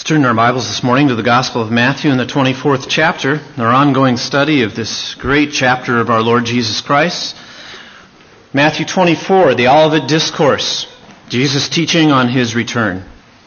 Let's turn our Bibles this morning to the Gospel of Matthew in the 24th chapter, our ongoing study of this great chapter of our Lord Jesus Christ. Matthew 24, the Olivet Discourse, Jesus teaching on His return.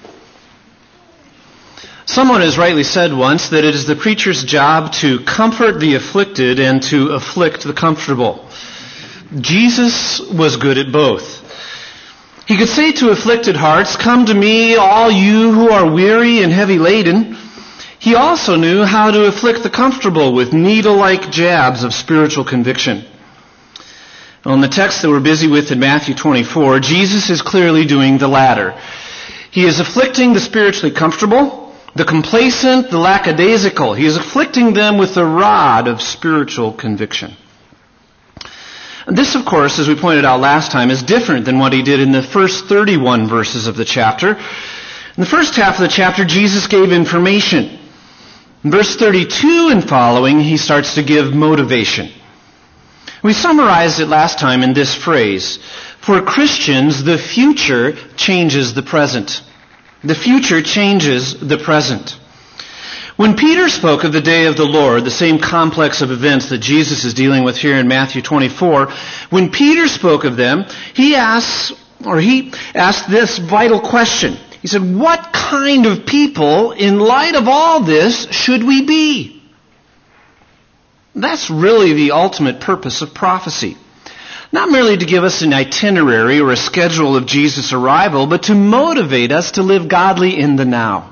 Someone has rightly said once that it is the preacher's job to comfort the afflicted and to afflict the comfortable. Jesus was good at both. He could say to afflicted hearts, "Come to me, all you who are weary and heavy laden." He also knew how to afflict the comfortable with needle-like jabs of spiritual conviction. Well, in the text that we're busy with in Matthew 24, Jesus is clearly doing the latter. He is afflicting the spiritually comfortable, the complacent, the lackadaisical. He is afflicting them with the rod of spiritual conviction. This, of course, as we pointed out last time, is different than what he did in the first 31 verses of the chapter. In the first half of the chapter, Jesus gave information. In verse 32 and following, he starts to give motivation. We summarized it last time in this phrase: for Christians, the future changes the present. The future changes the present. When Peter spoke of the day of the Lord, the same complex of events that Jesus is dealing with here in Matthew 24, when Peter spoke of them, he asked this vital question. He said, what kind of people, in light of all this, should we be? That's really the ultimate purpose of prophecy. Not merely to give us an itinerary or a schedule of Jesus' arrival, but to motivate us to live godly in the now.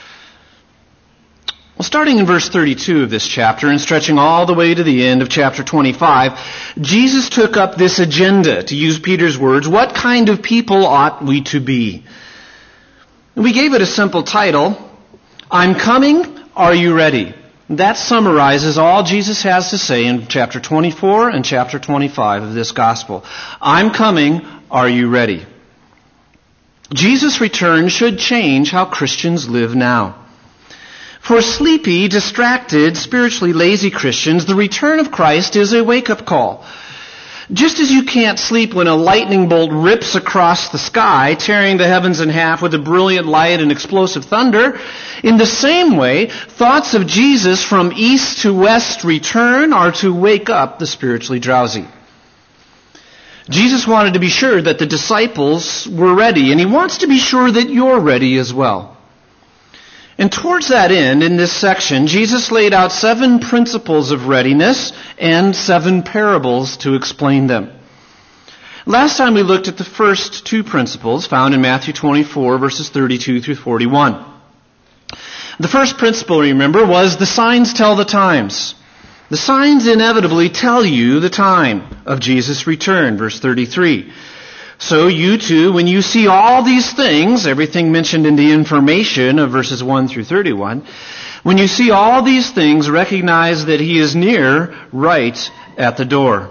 Well, starting in verse 32 of this chapter and stretching all the way to the end of chapter 25, Jesus took up this agenda, to use Peter's words. What kind of people ought we to be? We gave it a simple title: I'm coming, are you ready? That summarizes all Jesus has to say in chapter 24 and chapter 25 of this gospel. I'm coming, are you ready? Jesus' return should change how Christians live now. For sleepy, distracted, spiritually lazy Christians, the return of Christ is a wake-up call. Just as you can't sleep when a lightning bolt rips across the sky, tearing the heavens in half with a brilliant light and explosive thunder, in the same way, thoughts of Jesus from east to west return are to wake up the spiritually drowsy. Jesus wanted to be sure that the disciples were ready, and He wants to be sure that you're ready as well. And towards that end, in this section, Jesus laid out 7 principles of readiness and 7 parables to explain them. Last time we looked at the first 2 principles found in Matthew 24, verses 32 through 41. The first principle, remember, was the signs tell the times. The signs inevitably tell you the time of Jesus' return, verse 33. So you too, when you see all these things, everything mentioned in the information of verses 1 through 31, when you see all these things, recognize that He is near, right at the door.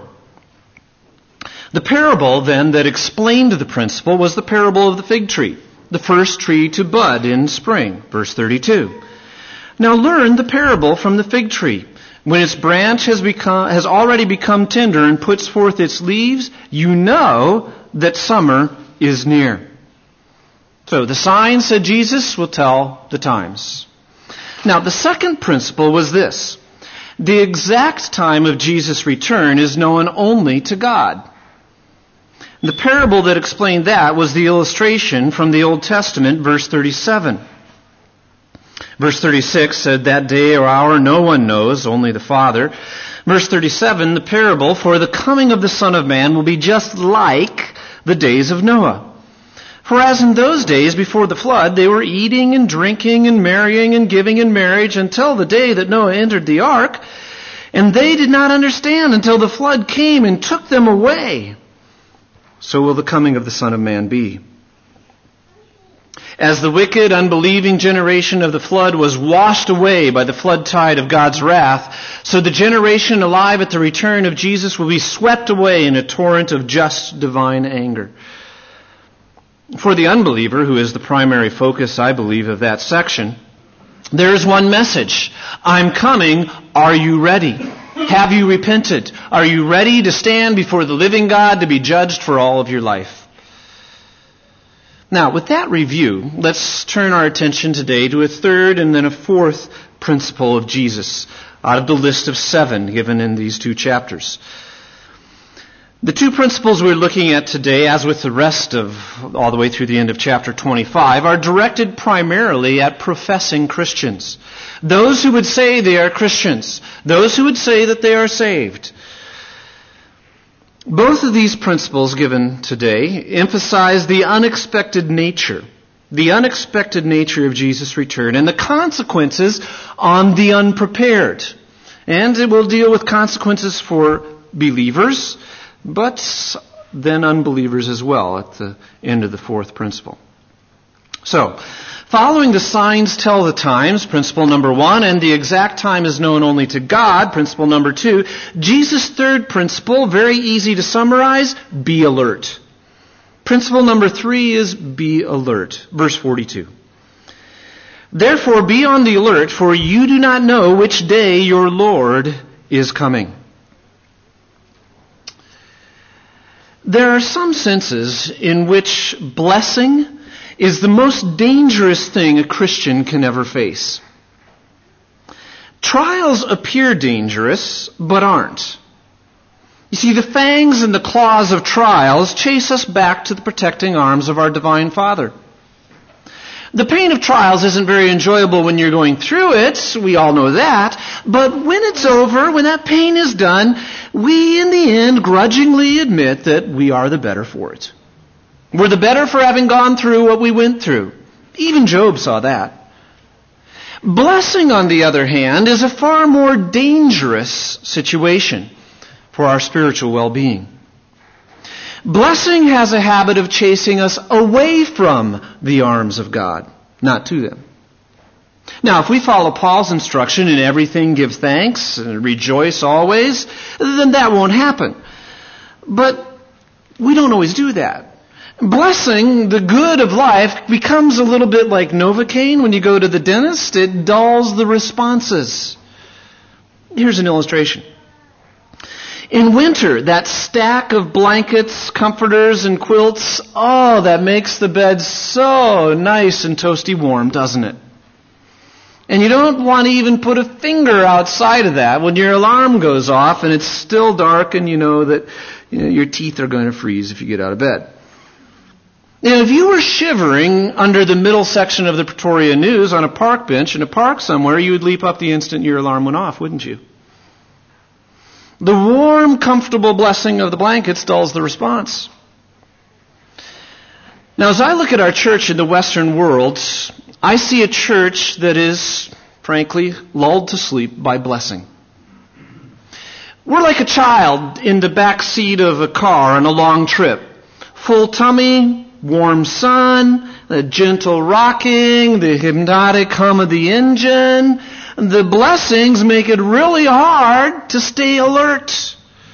The parable, then, that explained the principle was the parable of the fig tree, the first tree to bud in spring, verse 32. Now learn the parable from the fig tree. When its branch has already become tender and puts forth its leaves, you know that summer is near. So the signs, said Jesus, will tell the times. Now the second principle was this: the exact time of Jesus' return is known only to God. The parable that explained that was the illustration from the Old Testament, verse 37. Verse 36 said, that day or hour no one knows, only the Father. Verse 37, the parable, for the coming of the Son of Man will be just like the days of Noah. For as in those days before the flood, they were eating and drinking and marrying and giving in marriage until the day that Noah entered the ark, and they did not understand until the flood came and took them away. So will the coming of the Son of Man be. As the wicked, unbelieving generation of the flood was washed away by the flood tide of God's wrath, so the generation alive at the return of Jesus will be swept away in a torrent of just divine anger. For the unbeliever, who is the primary focus, I believe, of that section, there is one message: I'm coming, are you ready? Have you repented? Are you ready to stand before the living God to be judged for all of your life? Now, with that review, let's turn our attention today to a third and then a fourth principle of Jesus out of the list of 7 given in these 2 chapters. The 2 principles we're looking at today, as with the rest of all the way through the end of chapter 25, are directed primarily at professing Christians. Those who would say they are Christians. Those who would say that they are saved. Both of these principles given today emphasize the unexpected nature of Jesus' return and the consequences on the unprepared. And it will deal with consequences for believers, but then unbelievers as well at the end of the 4th principle. So, following the signs tell the times, principle number 1, and the exact time is known only to God, principle number 2, Jesus' 3rd principle, very easy to summarize, be alert. Principle number 3 is be alert. Verse 42. Therefore be on the alert, for you do not know which day your Lord is coming. There are some senses in which blessing is the most dangerous thing a Christian can ever face. Trials appear dangerous, but aren't. You see, the fangs and the claws of trials chase us back to the protecting arms of our Divine Father. The pain of trials isn't very enjoyable when you're going through it. We all know that. But when it's over, when that pain is done, we in the end grudgingly admit that we are the better for it. We're the better for having gone through what we went through. Even Job saw that. Blessing, on the other hand, is a far more dangerous situation for our spiritual well-being. Blessing has a habit of chasing us away from the arms of God, not to them. Now, if we follow Paul's instruction in everything give thanks and rejoice always, then that won't happen. But we don't always do that. Blessing, the good of life, becomes a little bit like Novocaine when you go to the dentist. It dulls the responses. Here's an illustration. In winter, that stack of blankets, comforters, and quilts, that makes the bed so nice and toasty warm, doesn't it? And you don't want to even put a finger outside of that when your alarm goes off and it's still dark and you know that your teeth are going to freeze if you get out of bed. Now, if you were shivering under the middle section of the Pretoria News on a park bench in a park somewhere, you would leap up the instant your alarm went off, wouldn't you? The warm, comfortable blessing of the blankets dulls the response. Now, as I look at our church in the Western world, I see a church that is, frankly, lulled to sleep by blessing. We're like a child in the back seat of a car on a long trip. Full tummy, warm sun, the gentle rocking, the hypnotic hum of the engine. The blessings make it really hard to stay alert.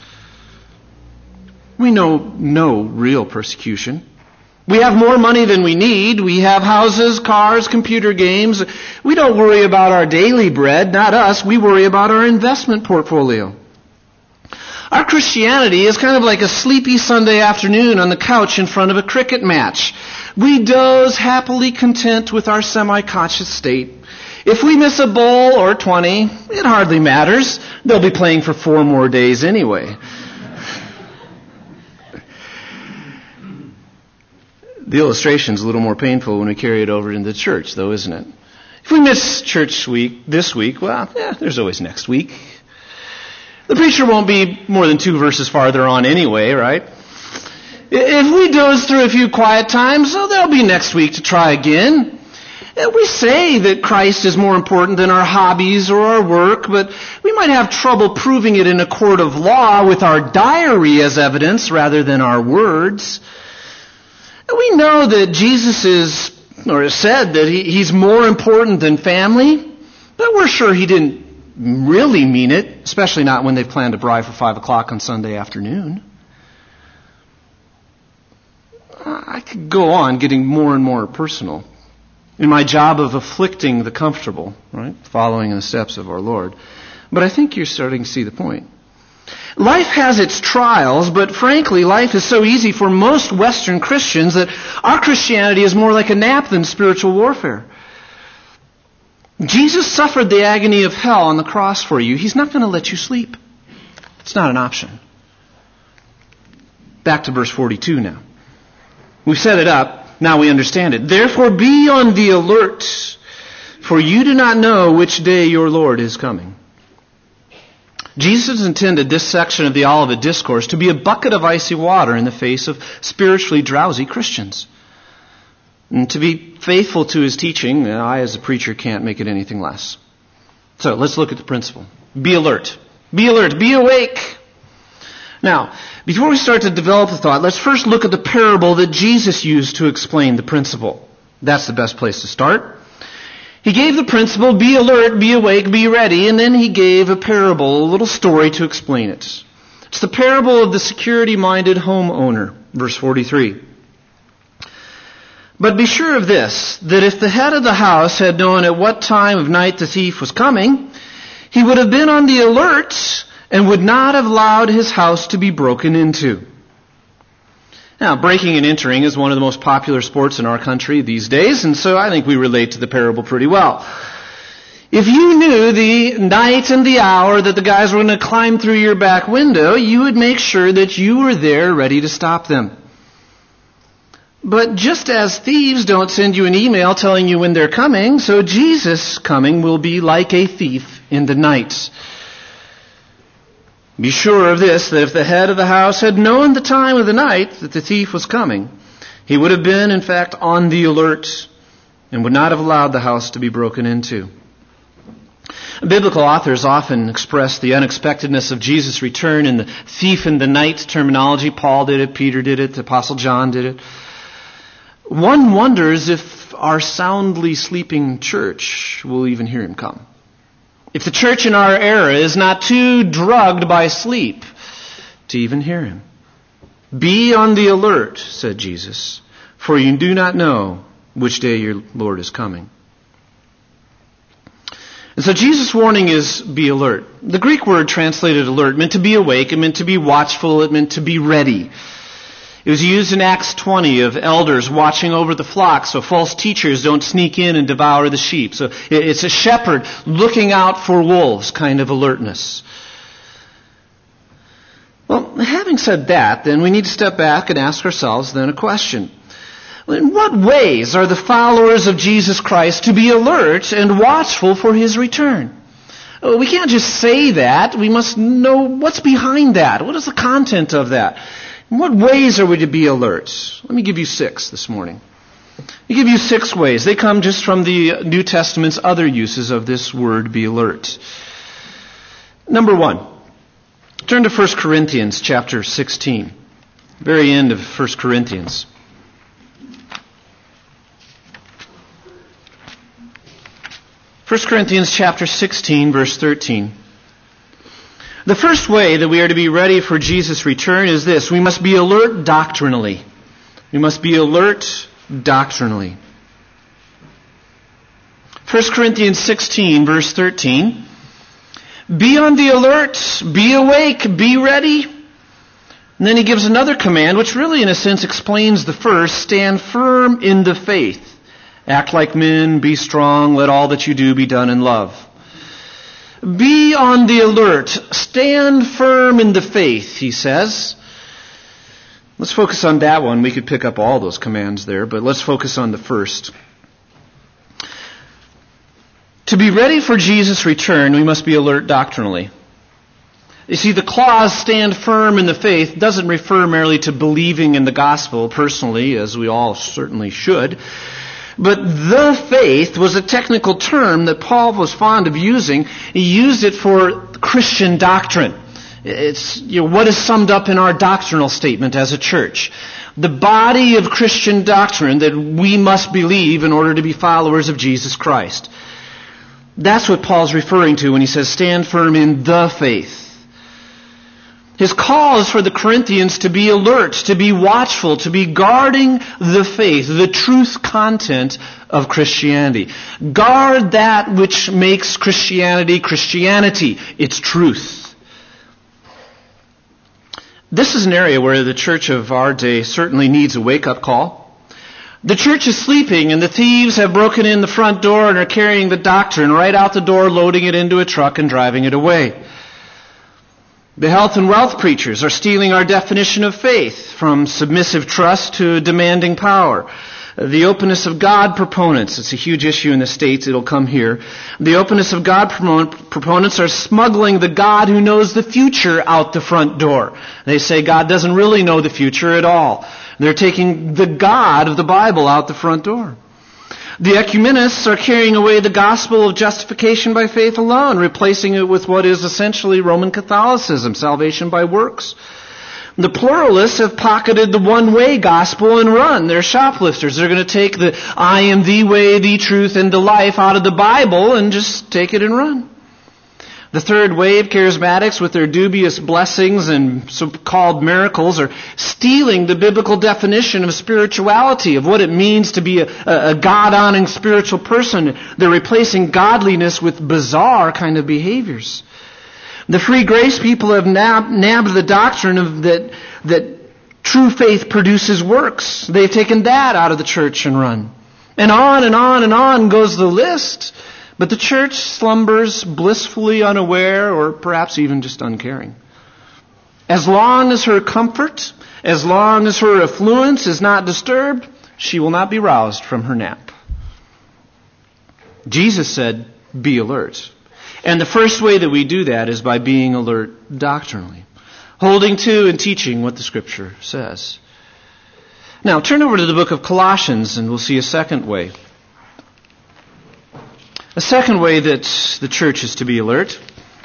We know no real persecution. We have more money than we need. We have houses, cars, computer games. We don't worry about our daily bread, not us. We worry about our investment portfolio. Our Christianity is kind of like a sleepy Sunday afternoon on the couch in front of a cricket match. We doze happily content with our semi-conscious state. If we miss a bowl or 20, it hardly matters. They'll be playing for 4 more days anyway. The illustration's a little more painful when we carry it over into the church, though, isn't it? If we miss church week this week, there's always next week. The preacher won't be more than 2 verses farther on anyway, right? If we doze through a few quiet times, there'll be next week to try again. We say that Christ is more important than our hobbies or our work, but we might have trouble proving it in a court of law with our diary as evidence rather than our words. We know that Jesus said that he's more important than family, but we're sure he didn't really mean it, especially not when they've planned a bride for 5 o'clock on Sunday afternoon. I could go on getting more and more personal in my job of afflicting the comfortable, right? Following in the steps of our Lord. But I think you're starting to see the point. Life has its trials, but frankly, life is so easy for most Western Christians that our Christianity is more like a nap than spiritual warfare. Jesus suffered the agony of hell on the cross for you. He's not going to let you sleep. It's not an option. Back to verse 42 now. We've set it up. Now we understand it. Therefore be on the alert, for you do not know which day your Lord is coming. Jesus intended this section of the Olivet Discourse to be a bucket of icy water in the face of spiritually drowsy Christians. And to be faithful to his teaching, I as a preacher can't make it anything less. So let's look at the principle. Be alert. Be alert. Be awake. Now, before we start to develop the thought, let's first look at the parable that Jesus used to explain the principle. That's the best place to start. He gave the principle, be alert, be awake, be ready, and then he gave a parable, a little story to explain it. It's the parable of the security-minded homeowner, verse 43. But be sure of this, that if the head of the house had known at what time of night the thief was coming, he would have been on the alert and would not have allowed his house to be broken into. Now, breaking and entering is one of the most popular sports in our country these days, and so I think we relate to the parable pretty well. If you knew the night and the hour that the guys were going to climb through your back window, you would make sure that you were there ready to stop them. But just as thieves don't send you an email telling you when they're coming, so Jesus' coming will be like a thief in the night. Be sure of this, that if the head of the house had known the time of the night that the thief was coming, he would have been, in fact, on the alert and would not have allowed the house to be broken into. Biblical authors often express the unexpectedness of Jesus' return in the thief in the night terminology. Paul did it, Peter did it, the Apostle John did it. One wonders if our soundly sleeping church will even hear him come. If the church in our era is not too drugged by sleep to even hear him. Be on the alert, said Jesus, for you do not know which day your Lord is coming. And so Jesus' warning is be alert. The Greek word translated alert meant to be awake, it meant to be watchful, it meant to be ready. It was used in Acts 20 of elders watching over the flock so false teachers don't sneak in and devour the sheep. So it's a shepherd looking out for wolves kind of alertness. Well, having said that, then we need to step back and ask ourselves then a question. In what ways are the followers of Jesus Christ to be alert and watchful for his return? We can't just say that. We must know what's behind that. What is the content of that? In what ways are we to be alert? Let me give you 6 this morning. Let me give you 6 ways. They come just from the New Testament's other uses of this word, be alert. Number 1, turn to 1 Corinthians chapter 16. Very end of 1 Corinthians. First Corinthians chapter 16, verse 13. The first way that we are to be ready for Jesus' return is this. We must be alert doctrinally. We must be alert doctrinally. 1 Corinthians 16, verse 13. Be on the alert, be awake, be ready. And then he gives another command, which really in a sense explains the first. Stand firm in the faith. Act like men, be strong, let all that you do be done in love. Be on the alert. Stand firm in the faith, he says. Let's focus on that one. We could pick up all those commands there, but let's focus on the first. To be ready for Jesus' return, we must be alert doctrinally. You see, the clause, stand firm in the faith, doesn't refer merely to believing in the gospel personally, as we all certainly should. But the faith was a technical term that Paul was fond of using. He used it for Christian doctrine. It's what is summed up in our doctrinal statement as a church. The body of Christian doctrine that we must believe in order to be followers of Jesus Christ. That's what Paul's referring to when he says stand firm in the faith. His call is for the Corinthians to be alert, to be watchful, to be guarding the faith, the truth content of Christianity. Guard that which makes Christianity Christianity, its truth. This is an area where the church of our day certainly needs a wake-up call. The church is sleeping, and the thieves have broken in the front door and are carrying the doctrine right out the door, loading it into a truck and driving it away. The health and wealth preachers are stealing our definition of faith, from submissive trust to demanding power. The openness of God proponents, it's a huge issue in the States, it'll come here. The openness of God proponents are smuggling the God who knows the future out the front door. They say God doesn't really know the future at all. They're taking the God of the Bible out the front door. The ecumenists are carrying away the gospel of justification by faith alone, replacing it with what is essentially Roman Catholicism, salvation by works. The pluralists have pocketed the one-way gospel and run. They're shoplifters. They're going to take the I am the way, the truth, and the life out of the Bible and just take it and run. The third wave charismatics, with their dubious blessings and so-called miracles, are stealing the biblical definition of spirituality, of what it means to be a God-honoring spiritual person. They're replacing godliness with bizarre kind of behaviors. The free grace people have nabbed the doctrine of that true faith produces works. They've taken that out of the church and run. And on and on and on goes the list. But the church slumbers blissfully unaware, or perhaps even just uncaring. As long as her comfort, as long as her affluence is not disturbed, she will not be roused from her nap. Jesus said, be alert. And the first way that we do that is by being alert doctrinally, holding to and teaching what the Scripture says. Now, turn over to the book of Colossians and we'll see a second way. A second way that the church is to be alert.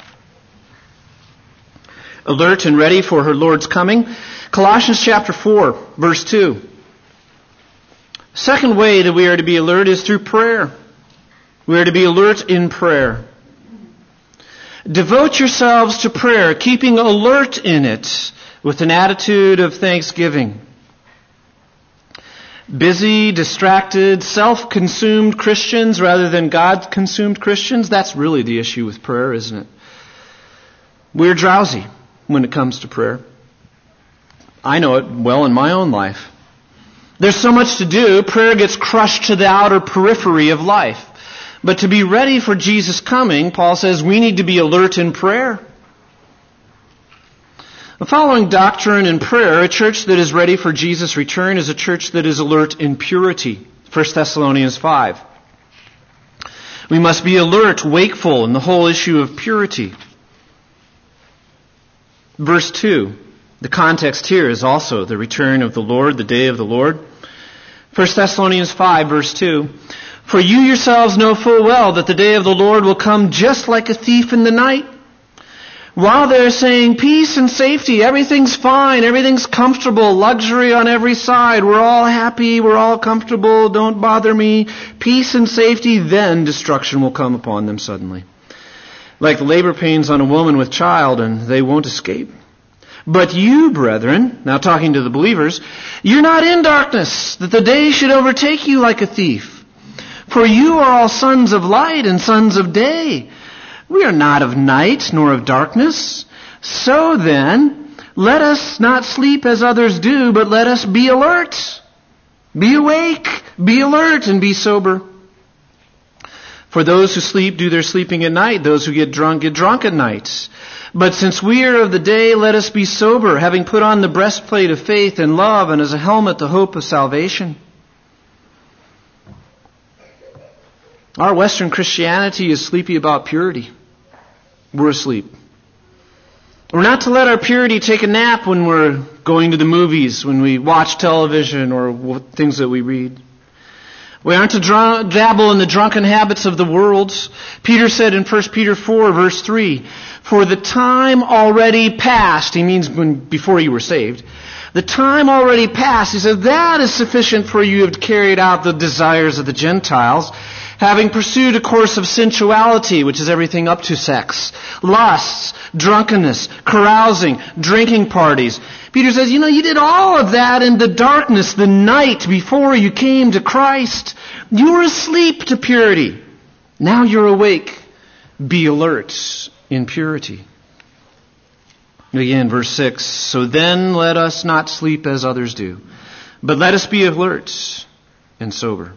Alert and ready for her Lord's coming. Colossians chapter 4, verse 2. Second way that we are to be alert is through prayer. We are to be alert in prayer. Devote yourselves to prayer, keeping alert in it with an attitude of thanksgiving. Busy, distracted, self-consumed Christians rather than God-consumed Christians, that's really the issue with prayer, isn't it? We're drowsy when it comes to prayer. I know it well in my own life. There's so much to do, prayer gets crushed to the outer periphery of life. But to be ready for Jesus' coming, Paul says we need to be alert in prayer. The following doctrine in prayer, a church that is ready for Jesus' return is a church that is alert in purity. 1 Thessalonians 5. We must be alert, wakeful in the whole issue of purity. Verse 2. The context here is also the return of the Lord, the day of the Lord. 1 Thessalonians 5, verse 2. For you yourselves know full well that the day of the Lord will come just like a thief in the night. While they're saying peace and safety, everything's fine, everything's comfortable, luxury on every side, we're all happy, we're all comfortable, don't bother me, peace and safety, then destruction will come upon them suddenly. Like the labor pains on a woman with child, and they won't escape. But you, brethren, now talking to the believers, you're not in darkness, that the day should overtake you like a thief. For you are all sons of light and sons of day. We are not of night nor of darkness. So then, let us not sleep as others do, but let us be alert. Be awake, be alert, and be sober. For those who sleep do their sleeping at night. Those who get drunk at night. But since we are of the day, let us be sober, having put on the breastplate of faith and love, and as a helmet the hope of salvation. Our Western Christianity is sleepy about purity. We're asleep. We're not to let our purity take a nap when we're going to the movies, when we watch television, or things that we read. We aren't to dabble in the drunken habits of the world. Peter said in 1 Peter 4, verse 3, for the time already past, he means before you were saved, the time already past, he said, that is sufficient for you to have carried out the desires of the Gentiles, having pursued a course of sensuality, which is everything up to sex, lusts, drunkenness, carousing, drinking parties. Peter says, you did all of that in the darkness, the night before you came to Christ. You were asleep to purity. Now you're awake. Be alert in purity. Again, verse 6, so then let us not sleep as others do, but let us be alert and sober.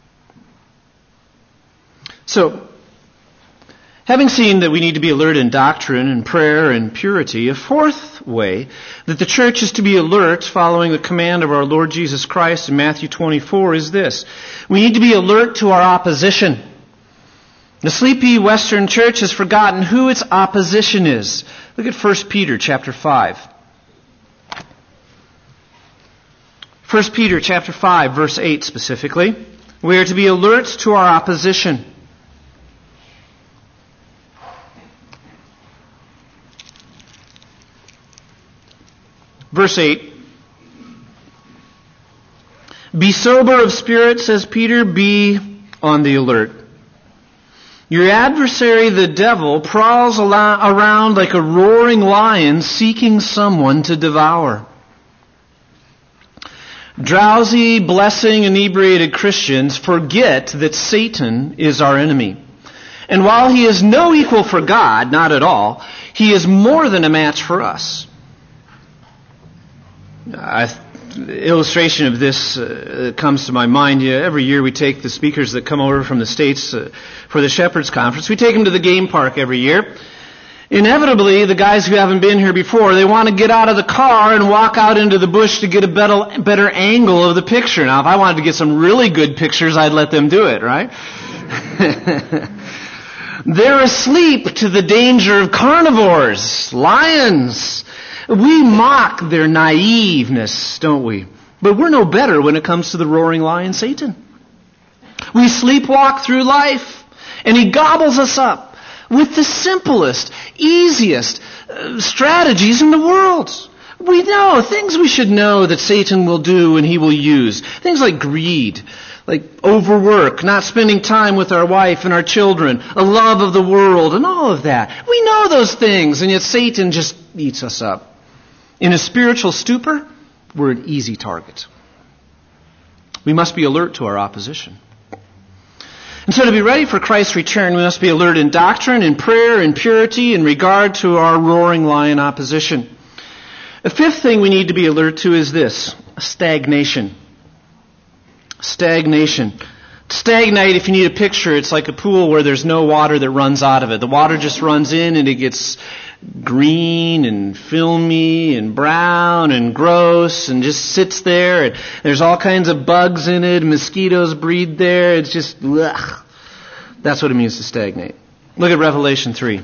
So, having seen that we need to be alert in doctrine and prayer and purity, a fourth way that the church is to be alert following the command of our Lord Jesus Christ in Matthew 24 is this. We need to be alert to our opposition. The sleepy Western church has forgotten who its opposition is. Look at 1 Peter chapter 5. 1 Peter chapter 5, verse 8 specifically. We are to be alert to our opposition. Verse 8. Be sober of spirit, says Peter, be on the alert. Your adversary, the devil, prowls around like a roaring lion seeking someone to devour. Drowsy, blessing, inebriated Christians forget that Satan is our enemy. And while he is no equal for God, not at all, he is more than a match for us. Illustration of this comes to my mind. Every year we take the speakers that come over from the States for the Shepherds Conference. We take them to the game park every year. Inevitably, the guys who haven't been here before, they want to get out of the car and walk out into the bush to get a better angle of the picture. Now, if I wanted to get some really good pictures, I'd let them do it, right? They're asleep to the danger of carnivores, lions. We mock their naiveness, don't we? But we're no better when it comes to the roaring lion, Satan. We sleepwalk through life, and he gobbles us up with the simplest, easiest strategies in the world. We know things we should know that Satan will do and he will use. Things like greed, like overwork, not spending time with our wife and our children, a love of the world, and all of that. We know those things, and yet Satan just eats us up. In a spiritual stupor, we're an easy target. We must be alert to our opposition. And so to be ready for Christ's return, we must be alert in doctrine, in prayer, in purity, in regard to our roaring lion opposition. The fifth thing we need to be alert to is this: stagnation. Stagnation. Stagnate, if you need a picture, it's like a pool where there's no water that runs out of it. The water just runs in and it gets green and filmy and brown and gross and just sits there. And there's all kinds of bugs in it. Mosquitoes breed there. It's just, ugh. That's what it means to stagnate. Look at Revelation 3.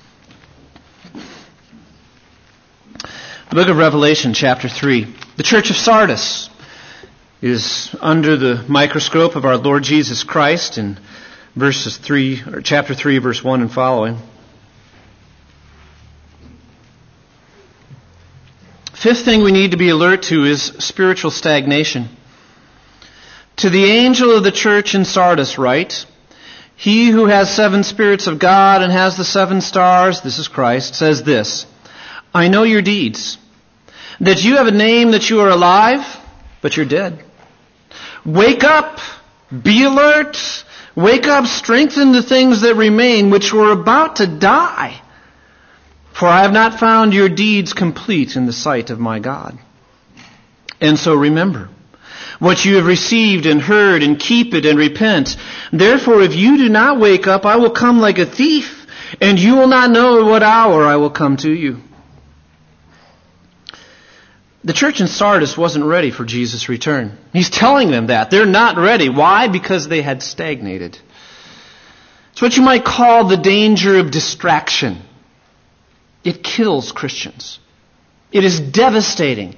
The book of Revelation, chapter 3. The church of Sardis is under the microscope of our Lord Jesus Christ in chapter 3, verse 1 and following. Fifth thing we need to be alert to is spiritual stagnation. To the angel of the church in Sardis write, he who has 7 spirits of God and has the 7 stars, this is Christ, says this: I know your deeds, that you have a name that you are alive, but you're dead. Wake up, be alert, wake up, strengthen the things that remain, which were about to die. For I have not found your deeds complete in the sight of my God. And so remember what you have received and heard, and keep it and repent. Therefore, if you do not wake up, I will come like a thief, and you will not know at what hour I will come to you. The church in Sardis wasn't ready for Jesus' return. He's telling them that. They're not ready. Why? Because they had stagnated. It's what you might call the danger of distraction. It kills Christians. It is devastating.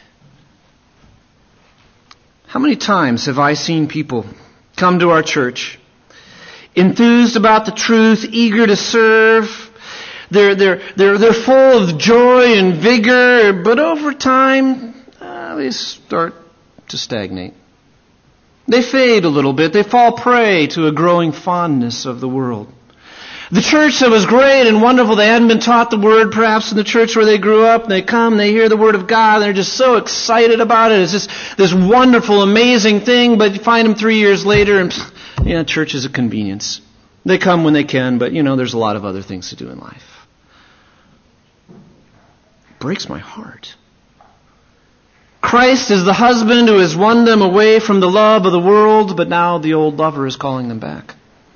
How many times have I seen people come to our church, enthused about the truth, eager to serve? They're full of joy and vigor, but over time, they start to stagnate. They fade a little bit. They fall prey to a growing fondness of the world. The church that was great and wonderful, they hadn't been taught the Word perhaps in the church where they grew up, and they come, they hear the Word of God, and they're just so excited about it. It's just this wonderful, amazing thing, but you find them 3 years later, and church is a convenience. They come when they can, but there's a lot of other things to do in life. breaks my heart. Christ is the husband who has won them away from the love of the world, but now the old lover is calling them back.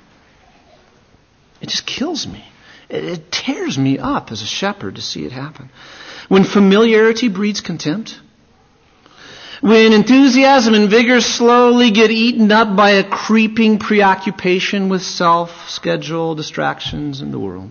It just kills me. It tears me up as a shepherd to see it happen. When familiarity breeds contempt, when enthusiasm and vigor slowly get eaten up by a creeping preoccupation with self, schedule, distractions, and the world.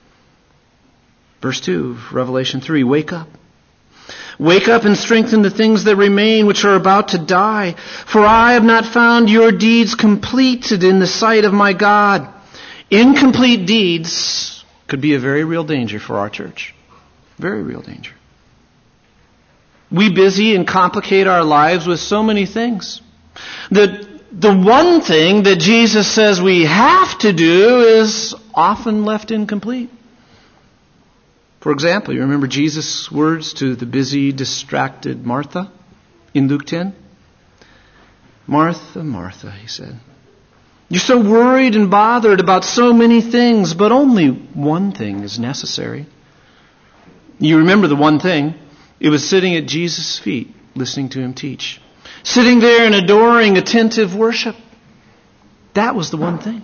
Verse 2, Revelation 3, wake up. Wake up and strengthen the things that remain, which are about to die. For I have not found your deeds completed in the sight of my God. Incomplete deeds could be a very real danger for our church. Very real danger. We busy and complicate our lives with so many things. The one thing that Jesus says we have to do is often left incomplete. For example, you remember Jesus' words to the busy, distracted Martha in Luke 10? Martha, Martha, he said, you're so worried and bothered about so many things, but only one thing is necessary. You remember the one thing. It was sitting at Jesus' feet, listening to him teach. Sitting there in adoring, attentive worship. That was the one thing.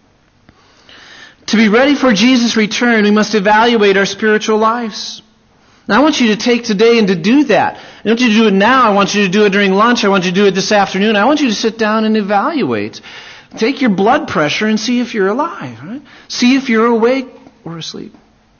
To be ready for Jesus' return, we must evaluate our spiritual lives. Now, I want you to take today and to do that. I want you to do it now. I want you to do it during lunch. I want you to do it this afternoon. I want you to sit down and evaluate. Take your blood pressure and see if you're alive. Right? See if you're awake or asleep.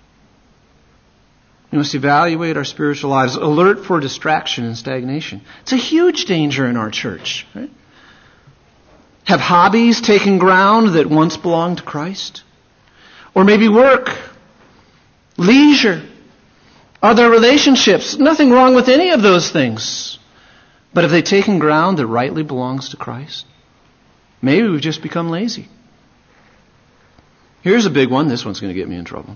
We must evaluate our spiritual lives, alert for distraction and stagnation. It's a huge danger in our church. Right? Have hobbies taken ground that once belonged to Christ? Or maybe work, leisure, other relationships. Nothing wrong with any of those things. But have they taken ground that rightly belongs to Christ? Maybe we've just become lazy. Here's a big one. This one's going to get me in trouble.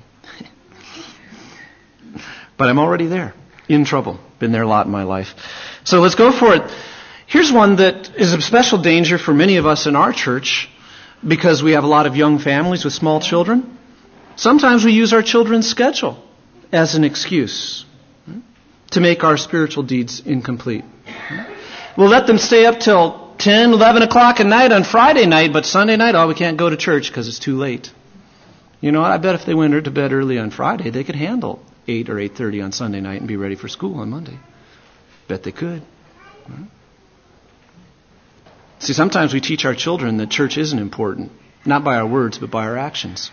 But I'm already there, in trouble. Been there a lot in my life. So let's go for it. Here's one that is of special danger for many of us in our church because we have a lot of young families with small children. Sometimes we use our children's schedule as an excuse to make our spiritual deeds incomplete. We'll let them stay up till 10, 11 o'clock at night on Friday night, but Sunday night, we can't go to church because it's too late. You know what? I bet if they went to bed early on Friday, they could handle 8 or 8:30 on Sunday night and be ready for school on Monday. Bet they could. See, sometimes we teach our children that church isn't important, not by our words, but by our actions.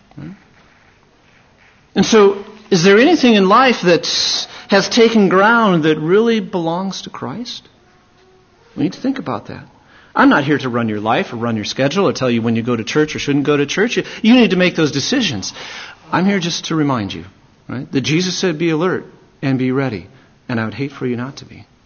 And so, is there anything in life that has taken ground that really belongs to Christ? We need to think about that. I'm not here to run your life or run your schedule or tell you when you go to church or shouldn't go to church. You need to make those decisions. I'm here just to remind you, right, that Jesus said be alert and be ready. And I would hate for you not to be.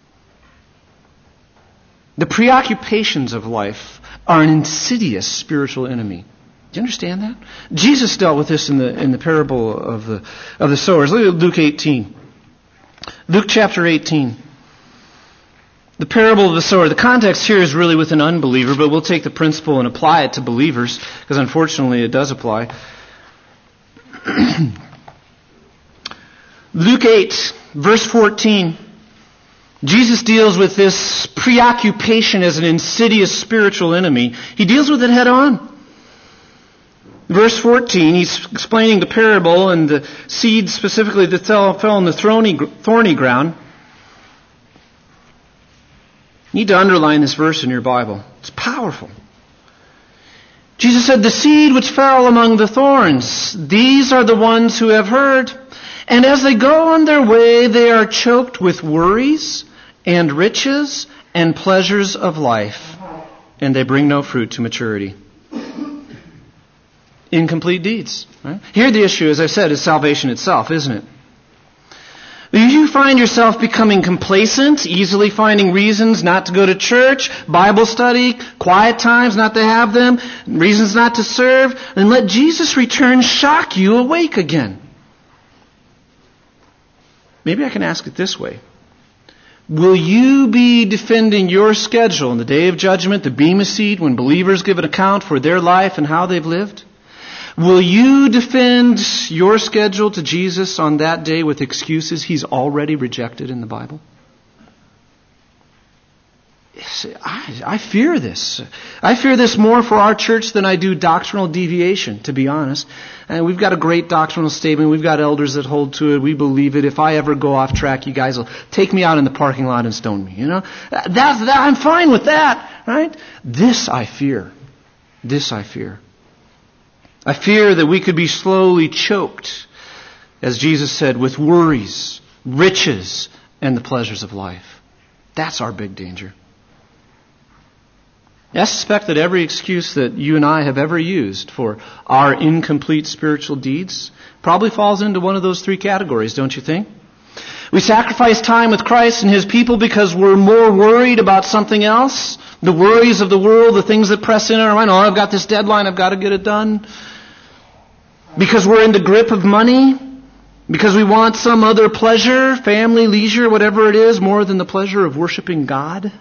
The preoccupations of life are an insidious spiritual enemy. Do you understand that? Jesus dealt with this in the parable of the sowers. Look at Luke 18. Luke chapter 18. The parable of the sower. The context here is really with an unbeliever, but we'll take the principle and apply it to believers, because unfortunately it does apply. Luke 8, verse 14. Jesus deals with this preoccupation as an insidious spiritual enemy. He deals with it head on. Verse 14, he's explaining the parable and the seed specifically that fell on the thorny ground. You need to underline this verse in your Bible. It's powerful. Jesus said, the seed which fell among the thorns, these are the ones who have heard. And as they go on their way, they are choked with worries and riches and pleasures of life, and they bring no fruit to maturity. Incomplete deeds. Right? Here the issue, as I said, is salvation itself, isn't it? If you find yourself becoming complacent, easily finding reasons not to go to church, Bible study, quiet times not to have them, reasons not to serve, then let Jesus' return shock you awake again. Maybe I can ask it this way. Will you be defending your schedule in the day of judgment, the Bema seat, when believers give an account for their life and how they've lived? Will you defend your schedule to Jesus on that day with excuses He's already rejected in the Bible? I fear this. I fear this more for our church than I do doctrinal deviation, to be honest. And we've got a great doctrinal statement. We've got elders that hold to it. We believe it. If I ever go off track, you guys will take me out in the parking lot and stone me. I'm fine with that, right? This I fear. This I fear. I fear that we could be slowly choked, as Jesus said, with worries, riches, and the pleasures of life. That's our big danger. I suspect that every excuse that you and I have ever used for our incomplete spiritual deeds probably falls into one of those three categories, don't you think? We sacrifice time with Christ and His people because we're more worried about something else. The worries of the world, the things that press in our mind. Oh, I've got this deadline, I've got to get it done. Because we're in the grip of money. Because we want some other pleasure, family, leisure, whatever it is, more than the pleasure of worshiping God.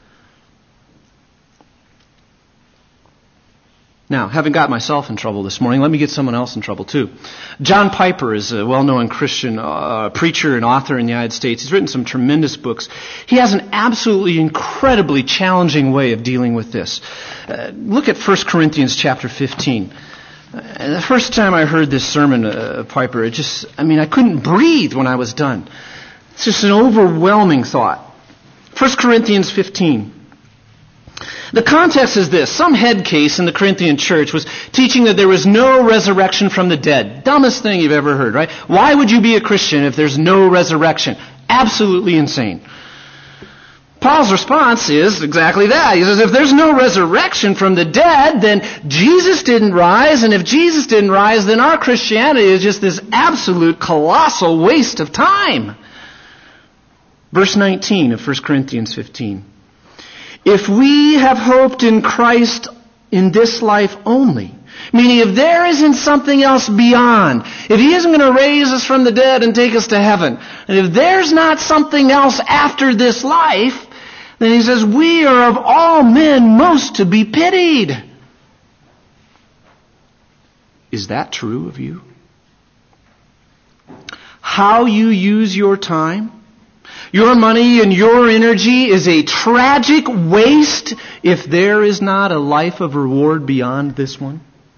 Now, having got myself in trouble this morning, let me get someone else in trouble too. John Piper is a well-known Christian preacher and author in the United States. He's written some tremendous books. He has an absolutely incredibly challenging way of dealing with this. Look at 1 Corinthians chapter 15. The first time I heard this sermon of Piper, I couldn't breathe when I was done. It's just an overwhelming thought. 1 Corinthians 15. The context is this. Some head case in the Corinthian church was teaching that there was no resurrection from the dead. Dumbest thing you've ever heard, right? Why would you be a Christian if there's no resurrection? Absolutely insane. Paul's response is exactly that. He says, if there's no resurrection from the dead, then Jesus didn't rise, and if Jesus didn't rise, then our Christianity is just this absolute colossal waste of time. Verse 19 of 1 Corinthians 15. If we have hoped in Christ in this life only, meaning if there isn't something else beyond, if He isn't going to raise us from the dead and take us to heaven, and if there's not something else after this life, then he says, we are of all men most to be pitied. Is that true of you? How you use your time, your money and your energy is a tragic waste if there is not a life of reward beyond this one.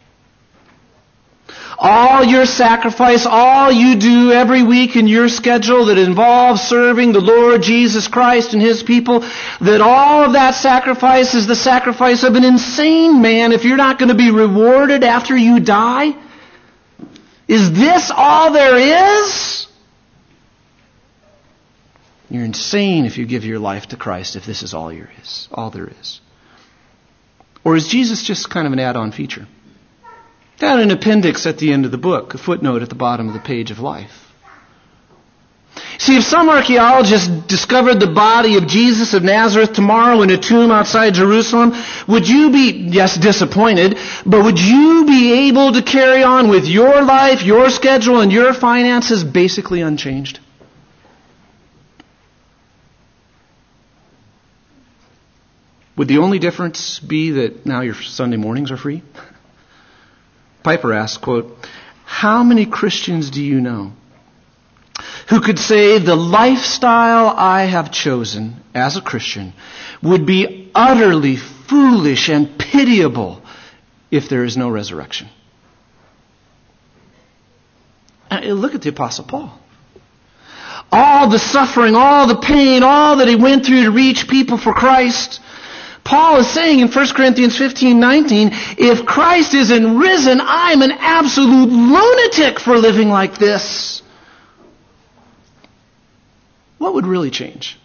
All your sacrifice, all you do every week in your schedule that involves serving the Lord Jesus Christ and His people, that all of that sacrifice is the sacrifice of an insane man if you're not going to be rewarded after you die? Is this all there is? You're insane if you give your life to Christ if this is all there is. Or is Jesus just kind of an add-on feature? Got an appendix at the end of the book, a footnote at the bottom of the page of life. See, if some archaeologists discovered the body of Jesus of Nazareth tomorrow in a tomb outside Jerusalem, would you be, yes, disappointed, but would you be able to carry on with your life, your schedule, and your finances basically unchanged? Would the only difference be that now your Sunday mornings are free? Piper asks, quote, how many Christians do you know who could say the lifestyle I have chosen as a Christian would be utterly foolish and pitiable if there is no resurrection? And look at the Apostle Paul. All the suffering, all the pain, all that he went through to reach people for Christ. Paul is saying in 1 Corinthians 15:19, if Christ isn't risen, I'm an absolute lunatic for living like this. What would really change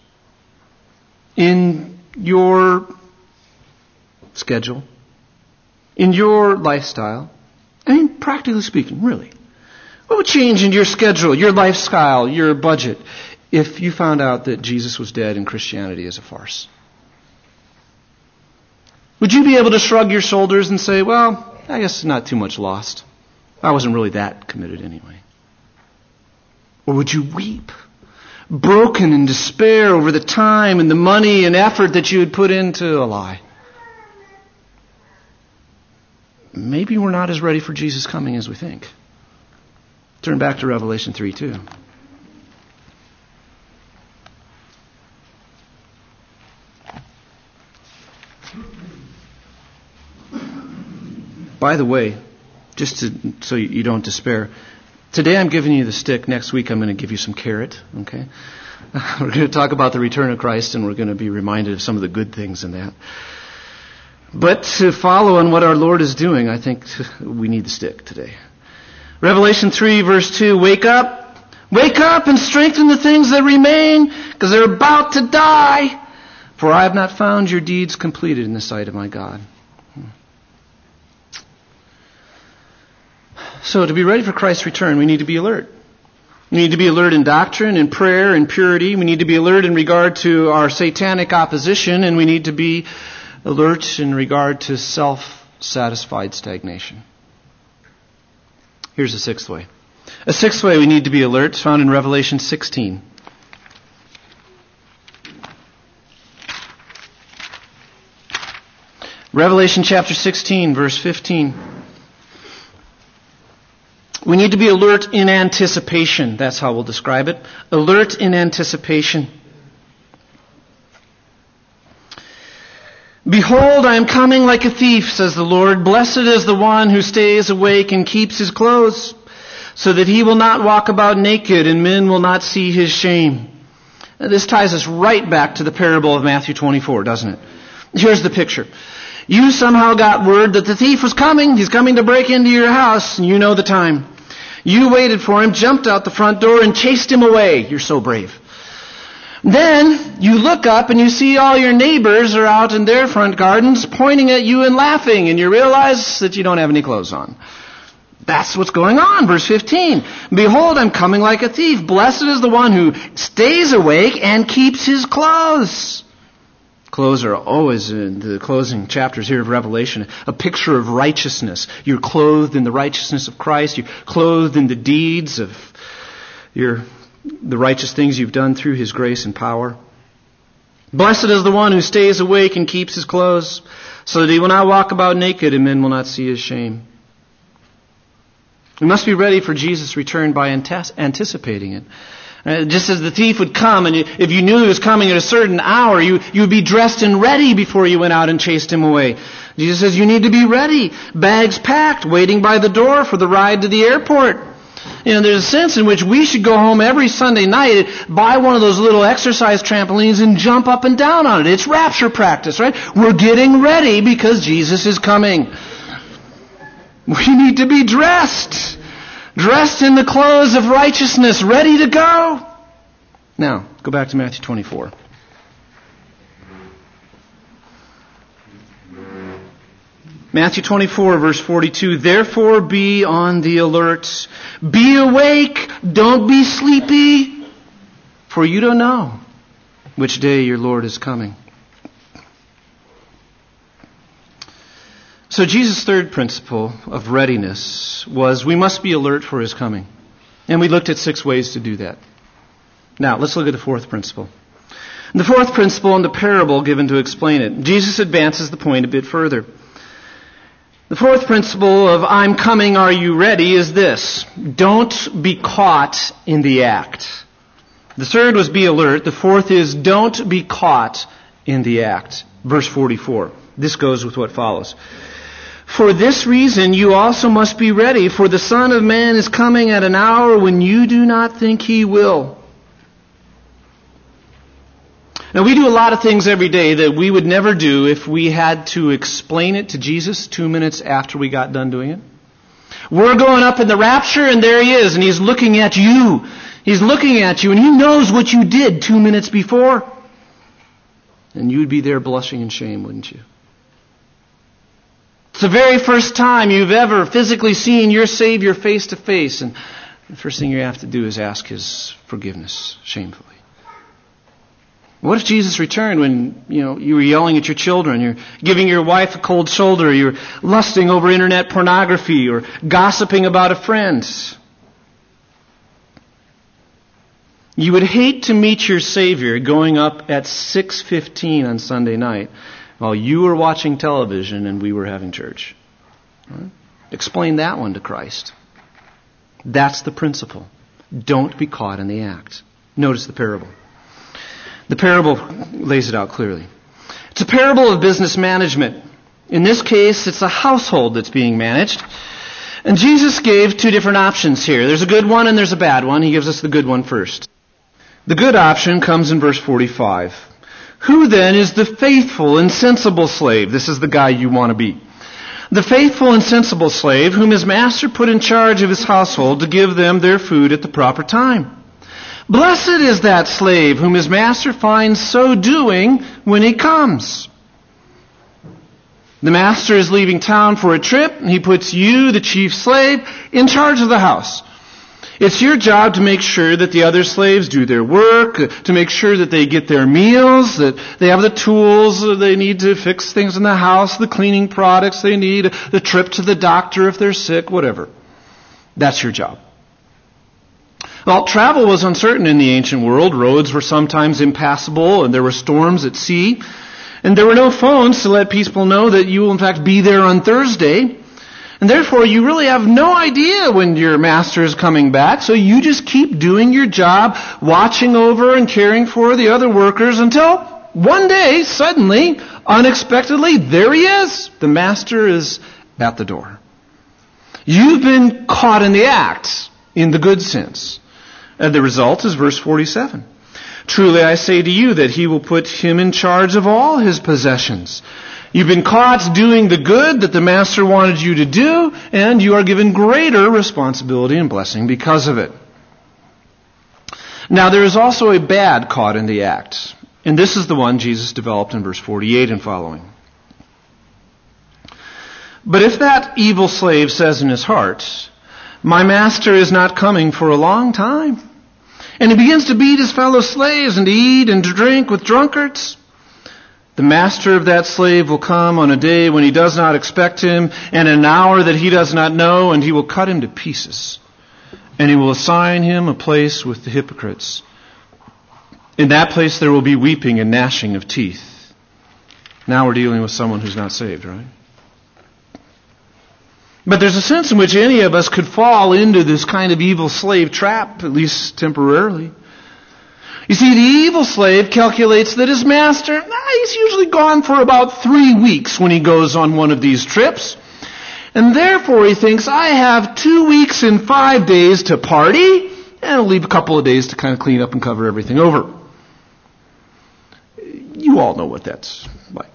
in your schedule, in your lifestyle? I mean, practically speaking, really. What would change in your schedule, your lifestyle, your budget, if you found out that Jesus was dead and Christianity is a farce? Would you be able to shrug your shoulders and say, well, I guess not too much lost. I wasn't really that committed anyway. Or would you weep, broken in despair over the time and the money and effort that you had put into a lie? maybe we're not as ready for Jesus' coming as we think. Turn back to Revelation 3:2. By the way, so you don't despair, today I'm giving you the stick. Next week I'm going to give you some carrot. Okay? We're going to talk about the return of Christ, and we're going to be reminded of some of the good things in that. But to follow on what our Lord is doing, I think we need the stick today. Revelation 3 verse 2, wake up and strengthen the things that remain, because they're about to die. For I have not found your deeds completed in the sight of my God. So to be ready for Christ's return, we need to be alert. We need to be alert in doctrine, in prayer, in purity. We need to be alert in regard to our satanic opposition, and we need to be alert in regard to self-satisfied stagnation. Here's a sixth way. A sixth way we need to be alert is found in Revelation 16. Revelation chapter 16, verse 15. We need to be alert in anticipation. That's how we'll describe it. Alert in anticipation. Behold, I am coming like a thief, says the Lord. Blessed is the one who stays awake and keeps his clothes, so that he will not walk about naked and men will not see his shame. This ties us right back to the parable of Matthew 24, doesn't it? Here's the picture. You somehow got word that the thief was coming. He's coming to break into your house, and you know the time. You waited for him, jumped out the front door, and chased him away. You're so brave. Then you look up and you see all your neighbors are out in their front gardens pointing at you and laughing, and you realize that you don't have any clothes on. That's what's going on. Verse 15. Behold, I'm coming like a thief. Blessed is the one who stays awake and keeps his clothes. Clothes are always, in the closing chapters here of Revelation, a picture of righteousness. You're clothed in the righteousness of Christ. You're clothed in the deeds of the righteous things you've done through His grace and power. Blessed is the one who stays awake and keeps his clothes, so that he will not walk about naked and men will not see his shame. We must be ready for Jesus' return by anticipating it. Just as the thief would come, and if you knew he was coming at a certain hour, you would be dressed and ready before you went out and chased him away. Jesus says you need to be ready, bags packed, waiting by the door for the ride to the airport. You know, there's a sense in which we should go home every Sunday night, buy one of those little exercise trampolines and jump up and down on it. It's rapture practice, right? We're getting ready because Jesus is coming. We need to be dressed in the clothes of righteousness, ready to go. Now, go back to Matthew 24. Matthew 24, verse 42, therefore be on the alert. Be awake, don't be sleepy, for you don't know which day your Lord is coming. So Jesus' third principle of readiness was we must be alert for His coming. And we looked at 6 ways to do that. Now, let's look at the fourth principle. The fourth principle in the parable given to explain it. Jesus advances the point a bit further. The fourth principle of I'm coming, are you ready is this. Don't be caught in the act. The third was be alert. The fourth is don't be caught in the act. Verse 44. This goes with what follows. For this reason you also must be ready, for the Son of Man is coming at an hour when you do not think He will. Now, we do a lot of things every day that we would never do if we had to explain it to Jesus 2 minutes after we got done doing it. We're going up in the rapture, and there He is, and He's looking at you. He's looking at you, and He knows what you did 2 minutes before. And you'd be there blushing in shame, wouldn't you? It's the very first time you've ever physically seen your Savior face to face, and the first thing you have to do is ask His forgiveness shamefully. What if Jesus returned when, you were yelling at your children, you're giving your wife a cold shoulder, you're lusting over internet pornography, or gossiping about a friend? You would hate to meet your Savior going up at 6:15 on Sunday night while you were watching television and we were having church. Right? Explain that one to Christ. That's the principle. Don't be caught in the act. Notice the parable. The parable lays it out clearly. It's a parable of business management. In this case, it's a household that's being managed. And Jesus gave two different options here. There's a good one and there's a bad one. He gives us the good one first. The good option comes in verse 45. Who then is the faithful and sensible slave? This is the guy you want to be. The faithful and sensible slave whom his master put in charge of his household to give them their food at the proper time. Blessed is that slave whom his master finds so doing when he comes. The master is leaving town for a trip, and he puts you, the chief slave, in charge of the house. It's your job to make sure that the other slaves do their work, to make sure that they get their meals, that they have the tools they need to fix things in the house, the cleaning products they need, the trip to the doctor if they're sick, whatever. That's your job. Well, travel was uncertain in the ancient world. Roads were sometimes impassable, and there were storms at sea. And there were no phones to let people know that you will in fact be there on Thursday. And therefore, you really have no idea when your master is coming back, so you just keep doing your job, watching over and caring for the other workers until one day, suddenly, unexpectedly, there he is. The master is at the door. You've been caught in the act, in the good sense. And the result is verse 47. Truly I say to you that he will put him in charge of all his possessions. You've been caught doing the good that the master wanted you to do, and you are given greater responsibility and blessing because of it. Now there is also a bad caught in the act, and this is the one Jesus developed in verse 48 and following. But if that evil slave says in his heart, my master is not coming for a long time, and he begins to beat his fellow slaves and to eat and to drink with drunkards, the master of that slave will come on a day when he does not expect him, and an hour that he does not know, and he will cut him to pieces. And he will assign him a place with the hypocrites. In that place there will be weeping and gnashing of teeth. Now we're dealing with someone who's not saved, right? But there's a sense in which any of us could fall into this kind of evil slave trap, at least temporarily. You see, the evil slave calculates that his master, he's usually gone for about 3 weeks when he goes on one of these trips. And therefore he thinks, I have 2 weeks and 5 days to party, and I'll leave a couple of days to kind of clean up and cover everything over. You all know what that's like.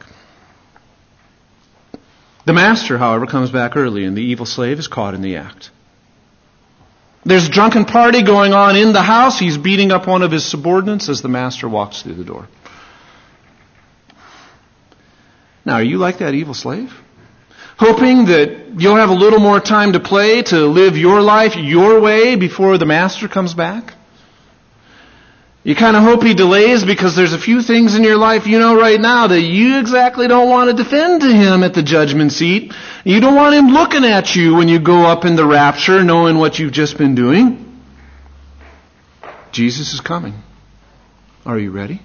The master, however, comes back early, and the evil slave is caught in the act. There's a drunken party going on in the house. He's beating up one of his subordinates as the master walks through the door. Now, are you like that evil slave? Hoping that you'll have a little more time to play, to live your life your way before the master comes back? You kind of hope he delays because there's a few things in your life you know right now that you exactly don't want to defend to him at the judgment seat. You don't want him looking at you when you go up in the rapture knowing what you've just been doing. Jesus is coming. Are you ready?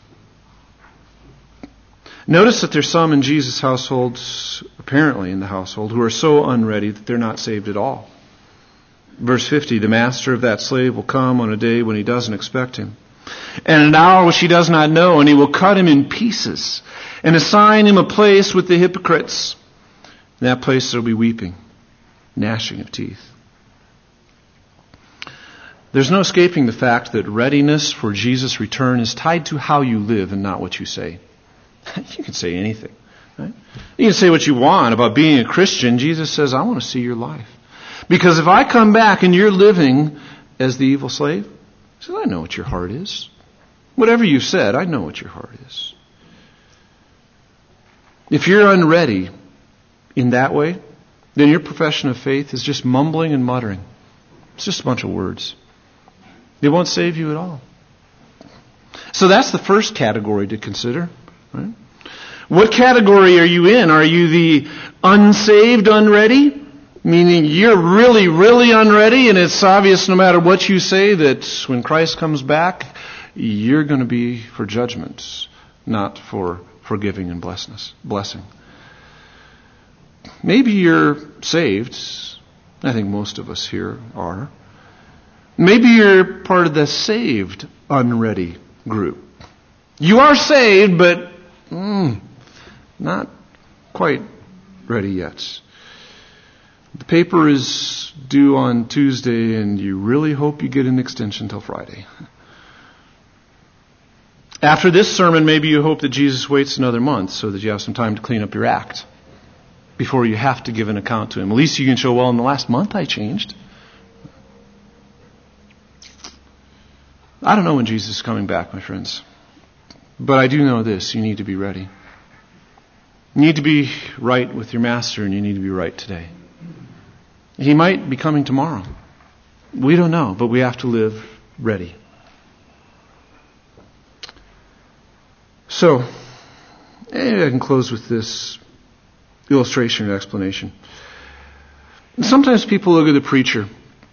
Notice that there's some in Jesus' household, apparently in the household, who are so unready that they're not saved at all. Verse 50, the master of that slave will come on a day when he doesn't expect him, and an hour which he does not know, and he will cut him in pieces and assign him a place with the hypocrites. In that place there will be weeping, gnashing of teeth. There's no escaping the fact that readiness for Jesus' return is tied to how you live and not what you say. You can say anything, right? You can say what you want about being a Christian. Jesus says, I want to see your life. Because if I come back and you're living as the evil slave, he says, I know what your heart is. Whatever you've said, I know what your heart is. If you're unready in that way, then your profession of faith is just mumbling and muttering. It's just a bunch of words. It won't save you at all. So that's the first category to consider. Right? What category are you in? Are you the unsaved, unready? Meaning you're really, really unready, and it's obvious no matter what you say that when Christ comes back, you're going to be for judgment, not for forgiving and blessing. Maybe you're saved. I think most of us here are. Maybe you're part of the saved, unready group. You are saved, but not quite ready yet. The paper is due on Tuesday, and you really hope you get an extension till Friday. After this sermon, maybe you hope that Jesus waits another month so that you have some time to clean up your act before you have to give an account to Him. At least you can show, well, in the last month I changed. I don't know when Jesus is coming back, my friends. But I do know this, you need to be ready. You need to be right with your Master, and you need to be right today. He might be coming tomorrow. We don't know, but we have to live ready. So, I can close with this illustration or explanation. Sometimes people look at the preacher,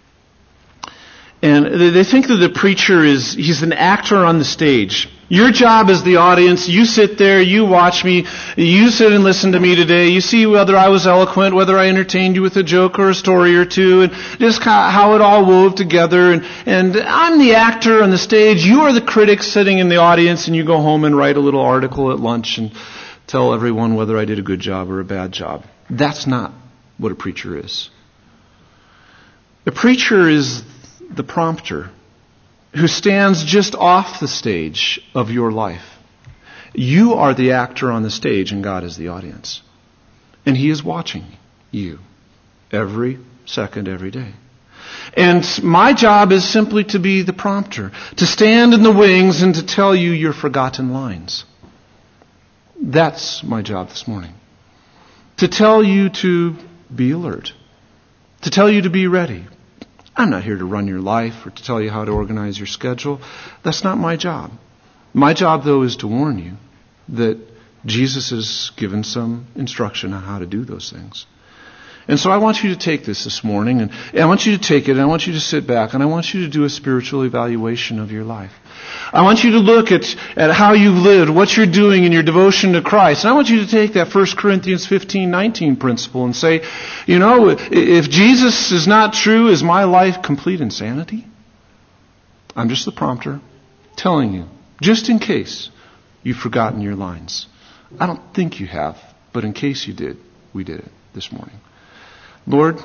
and they think that the preacher he's an actor on the stage. Your job as the audience, you sit there, you watch me, you sit and listen to me today, you see whether I was eloquent, whether I entertained you with a joke or a story or two, and just how it all wove together. And I'm the actor on the stage, you are the critic sitting in the audience, and you go home and write a little article at lunch and tell everyone whether I did a good job or a bad job. That's not what a preacher is. A preacher is the prompter who stands just off the stage of your life. You are the actor on the stage and God is the audience. And He is watching you every second, every day. And my job is simply to be the prompter, to stand in the wings and to tell you your forgotten lines. That's my job this morning. To tell you to be alert, to tell you to be ready. I'm not here to run your life or to tell you how to organize your schedule. That's not my job. My job, though, is to warn you that Jesus has given some instruction on how to do those things. And so I want you to take this morning, and I want you to take it, and I want you to sit back, and I want you to do a spiritual evaluation of your life. I want you to look at how you've lived, what you're doing in your devotion to Christ. And I want you to take that 1 Corinthians 15:19 principle and say, if Jesus is not true, is my life complete insanity? I'm just the prompter telling you, just in case you've forgotten your lines. I don't think you have, but in case you did, we did it this morning. Lord,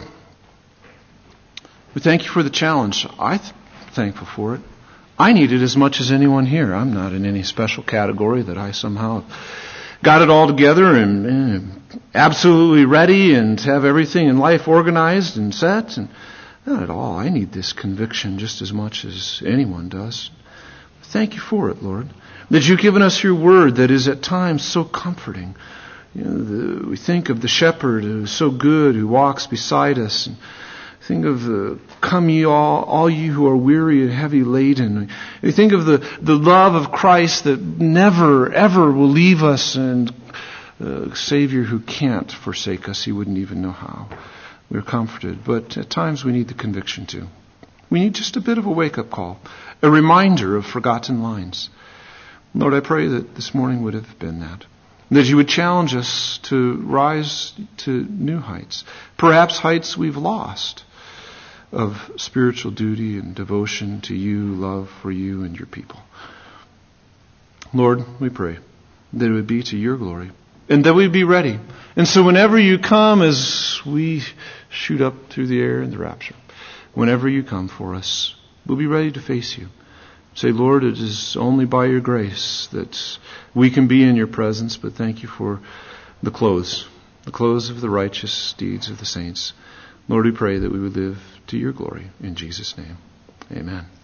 we thank you for the challenge. I'm thankful for it. I need it as much as anyone here. I'm not in any special category that I somehow got it all together and absolutely ready and have everything in life organized and set. And not at all. I need this conviction just as much as anyone does. Thank you for it, Lord, that you've given us your word that is at times so comforting. We think of the shepherd who is so good, who walks beside us. And think of come ye all ye who are weary and heavy laden. We think of the love of Christ that never, ever will leave us, and a Savior who can't forsake us. He wouldn't even know how. We're comforted. But at times we need the conviction too. We need just a bit of a wake-up call, a reminder of forgotten lines. Lord, I pray that this morning would have been that you would challenge us to rise to new heights, perhaps heights we've lost, of spiritual duty and devotion to you, love for you and your people. Lord, we pray that it would be to your glory and that we'd be ready. And so whenever you come, as we shoot up through the air in the rapture, whenever you come for us, we'll be ready to face you. Say, Lord, it is only by your grace that we can be in your presence, but thank you for the clothes of the righteous deeds of the saints. Lord, we pray that we would live to your glory. In Jesus' name, amen.